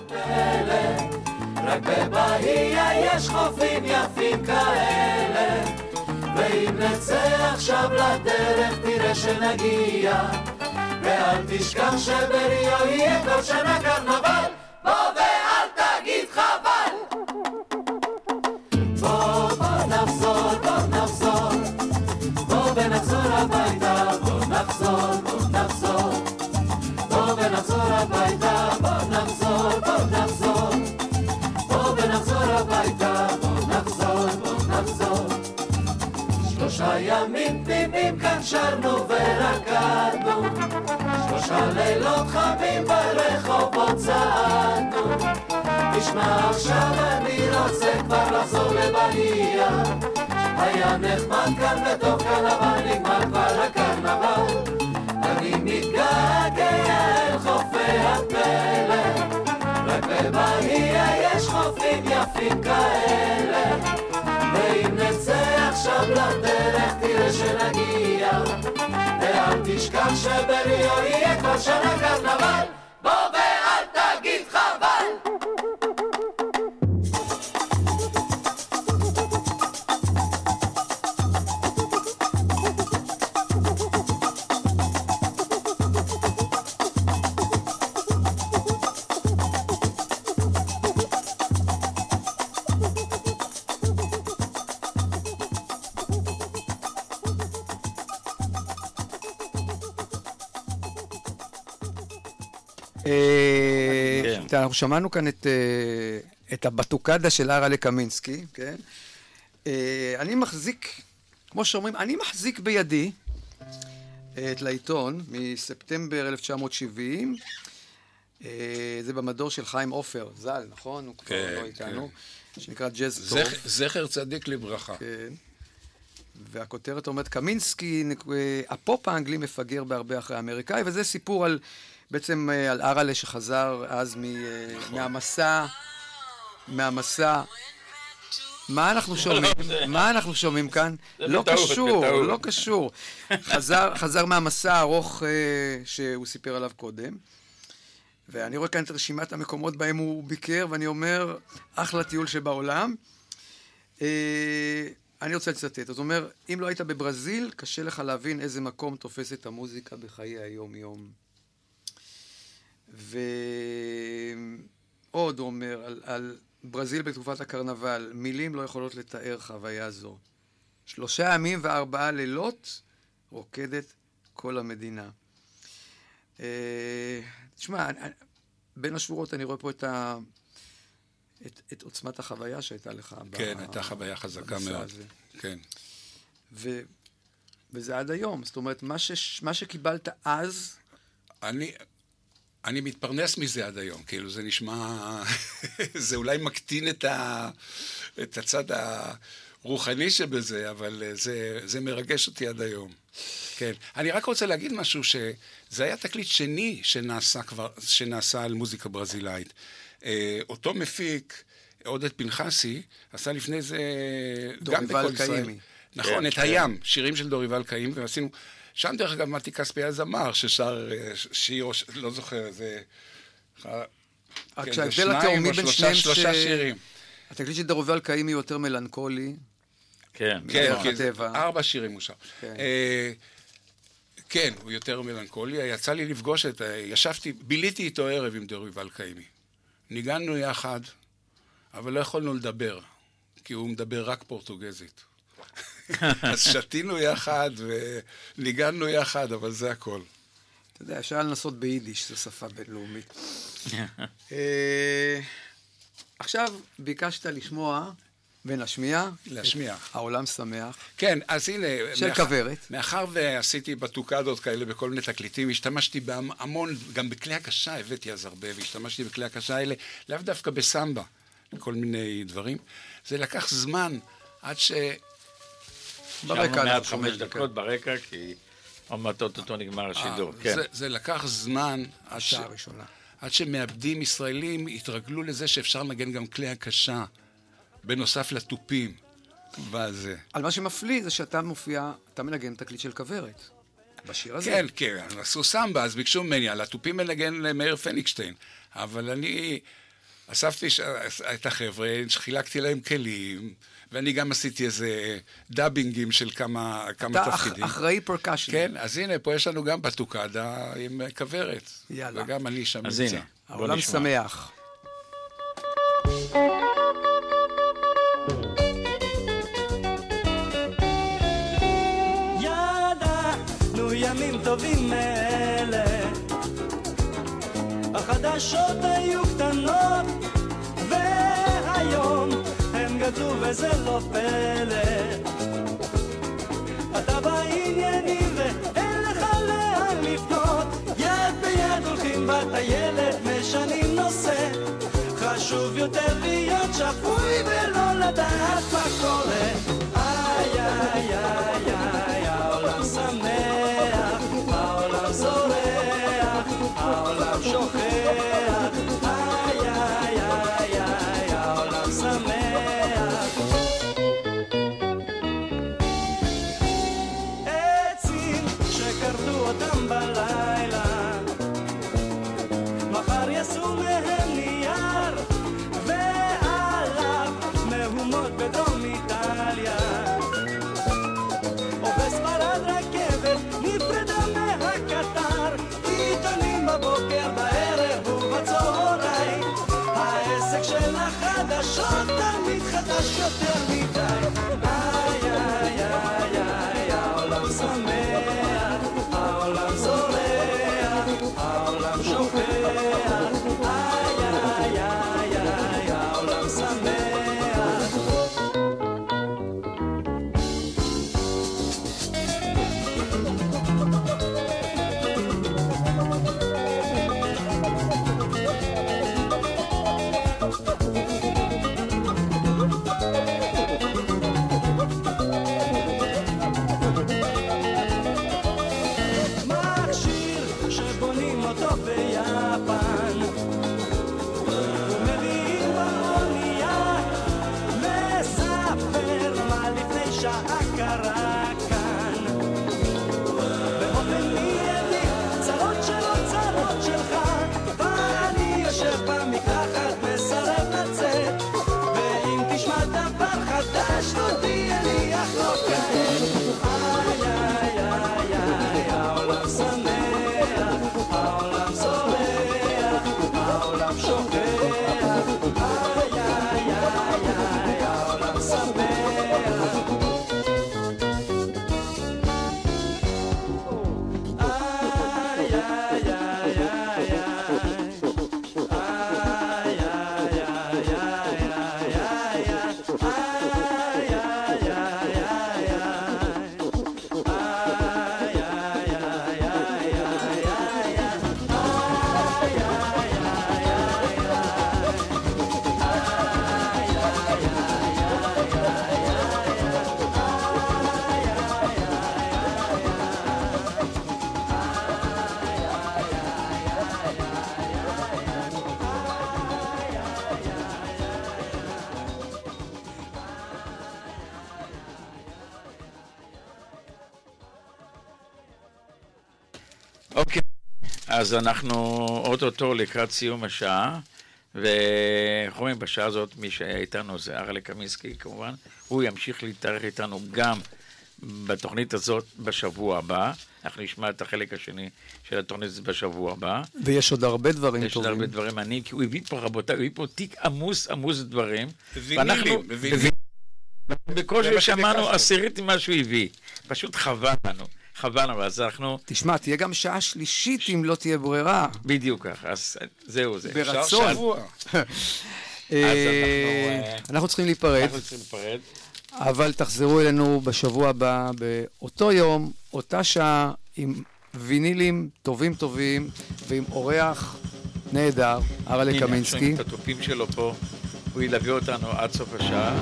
רק בבהייה יש חופים יפים כאלה, ואם נצא עכשיו לדרך תראה שנגיע, ואל תשכח שבריו יהיה כל שנה קרנבל, בוא ואל תגיד חבל. בוא נחזור, בוא נחזור, בוא ונחזור הביתה, בוא נחזור, בוא נחזור, בוא ונחזור הביתה, בוא נחזור, בוא נחזור, בוא ונחזור הביתה, בוא נחזור, בוא נחזור. שלושה ימים תמימים כאן שרנו ורקדנו, שלושה לילות חמים ברחובות צעדנו. תשמע עכשיו אני רוצה כבר לחזור לבהייה, היה נחמד כאן וטוב כאן אבל נגמר כבר הקרנבל. אני מתגעגע אל חופי הפלא, רק בבהייה יש חופים יפים כאלה, ואם נצא עכשיו לדרך תראה שנגיע, ואל תשכח שבריו יהיה כל שנה קרנבל, בוא ואל תגיד חבל. אנחנו שמענו כאן את, את הבטוקדה של אראלה קמינסקי, כן? אני מחזיק, כמו שאומרים, אני מחזיק בידי את לעיתון מספטמבר אלף תשע מאות שבעים. זה במדור של חיים עופר, ז"ל, נכון? הוא כבר לא איתנו. שנקרא ג'אז טוב. זכר צדיק לברכה. כן. והכותרת אומרת, קמינסקי, הפופ האנגלי מפגר בהרבה אחרי האמריקאי, וזה סיפור על, בעצם על אראלה שחזר אז מהמסע, מהמסע. מה אנחנו שומעים? מה אנחנו שומעים כאן? לא קשור, לא קשור. חזר מהמסע הארוך שהוא סיפר עליו קודם. ואני רואה כאן את רשימת המקומות בהם הוא ביקר, ואני אומר, אחלה טיול שבעולם. אני רוצה לצטט, זאת אומרת, אם לא היית בברזיל, קשה לך להבין איזה מקום תופס את המוזיקה בחיי היום-יום. ועוד הוא אומר, על, על ברזיל בתקופת הקרנבל, מילים לא יכולות לתאר חוויה זו. שלושה ימים וארבעה לילות רוקדת כל המדינה. תשמע, בין השורות אני רואה פה את, ה... את, את עוצמת החוויה שהייתה לך. כן, ב... הייתה חוויה חזקה מאוד. הזה. כן. ו... וזה עד היום. זאת אומרת, מה, ש... מה שקיבלת אז... אני, אני מתפרנס מזה עד היום. כאילו, זה נשמע... זה אולי מקטין את, ה... את הצד הרוחני שבזה, אבל זה, זה מרגש אותי עד היום. כן. אני רק רוצה להגיד משהו, שזה היה תקליט שני שנעשה כבר, שנעשה על מוזיקה ברזילאית. אותו מפיק, עודד פנחסי, עשה לפני זה גם בכל ישראל. נכון, את הים, שירים של דוריבל קאים, ועשינו, שם דרך אגב מתי כספי הזמר, ששר שיר, לא זוכר, זה... כשההבדל התאומי בין שניהם שלושה שירים. התקליט של דוריבל קאים היא יותר מלנכולי. כן, כן, ארבע שירים הוא שר. כן, הוא יותר מלנכולי. יצא לי לפגוש את... ישבתי, ביליתי איתו ערב עם דוריבל קאימי. ניגענו יחד, אבל לא יכולנו לדבר, כי הוא מדבר רק פורטוגזית. אז שתינו יחד וניגענו יחד, אבל זה הכל. אתה יודע, אפשר לנסות ביידיש, זו שפה בינלאומית. עכשיו ביקשת לשמוע... ונשמיע? להשמיע. העולם שמח. כן, אז הנה... של מאח... כברת. מאחר ועשיתי בטוקדות כאלה בכל מיני תקליטים, השתמשתי בהמון, גם בכלי הקשה הבאתי אז הרבה, והשתמשתי בכלי הקשה האלה, לאו דווקא בסמבה, כל מיני דברים. זה לקח זמן עד ש... ברקע. מעט חמש דקות ברקע, כי עומתות אותו נגמר השידור. כן. זה, זה לקח זמן... השעה הראשונה. עד שמאבדים ישראלים התרגלו לזה שאפשר לנגן גם כלי הקשה. בנוסף לטופים, וזה. על מה שמפליא זה שאתה מופיע, אתה מנגן תקליט של כברת, בשיר הזה. כן, כן, עשו סמבה, אז ביקשו ממני, על הטופים מנגן למאיר פניקשטיין, אבל אני אספתי את החבר'ה, חילקתי להם כלים, ואני גם עשיתי איזה דאבינגים של כמה, כמה תפקידים. אתה אחראי פרקשן. כן, אז הנה, פה יש לנו גם בטוקדה עם כברת. יאללה. וגם אני שם אז נמצא. הנה, העולם שמח. ימים טובים מאלה, החדשות היו קטנות והיום הם גדלו וזה לא פלא. אתה בעניינים ואין לך לאן לפנות, יד ביד הולכים בטיילת משנים נושא. חשוב יותר להיות שפוי ולא לדעת מה קורה. איי איי איי איי העולם שמח, העולם זורח, העולם שוכח. איי איי איי איי העולם שמח. עצים שכרתו אותם בלילה, מחר יעשו מהם נייר ועליו מהומות בדרום איטליה. או בספרד רכבת נפרדה מהקטר, עיתונים בבוקר בערב ובצהריים. העסק של החדשות תמיד חדש יותר מדי. איי איי איי איי העולם שמח, העולם זורח, העולם שוכח. איי איי איי איי העולם שמח. השעה קרה כאן באופן מיידי, צרות שלו צרות שלך, ואני יושב במקלחת מסרב לצאת, ואם תשמע דבר חדש תודיע לי אך לא כעת. איי איי איי איי, העולם שמח, העולם זורח, העולם שוכח, איי איי איי איי, העולם שמח. אוקיי, אז אנחנו אוטוטו לקראת סיום השעה, וחומרים בשעה הזאת, מי שהיה איתנו זה ארלה קמינסקי כמובן, הוא ימשיך להתארח איתנו גם בתוכנית הזאת בשבוע הבא, אנחנו נשמע את החלק השני של התוכנית הזאת בשבוע הבא. ויש עוד הרבה דברים יש טובים. עוד הרבה דברים, אני, כי הוא הביא פה רבותיי, הוא הביא פה תיק עמוס עמוס דברים, וינילים, וינילים. בקושי שמענו עשירית ממה שהוא הביא, פשוט חבל לנו. חבל לנו, אז אנחנו... תשמע, תהיה גם שעה שלישית אם לא תהיה ברירה. בדיוק כך, אז זהו זה. ברצון. אנחנו צריכים להיפרד. אנחנו צריכים להיפרד. אבל תחזרו אלינו בשבוע הבא, באותו יום, אותה שעה, עם וינילים טובים טובים, ועם אורח נהדר, ארלה קמינסקי. הנה, את הטופים שלו פה, הוא ילווה אותנו עד סוף השעה.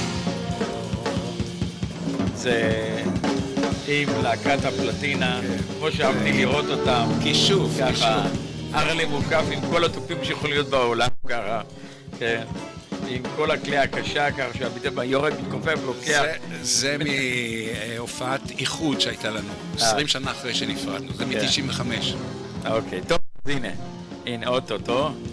זה... עם להקת הפלטינה, כמו שאהבתי לראות אותם, כישוף, ככה, ארלה מוקף עם כל הטופים שיכולים להיות בעולם, ככה, כן, עם כל הכלי הקשה, ככה שהביטה יורד, מתכופף, לוקח. זה מהופעת איחוד שהייתה לנו, עשרים שנה אחרי שנפרדנו, זה מ-תשעים וחמש. אוקיי, טוב, אז הנה, הנה אוטוטו.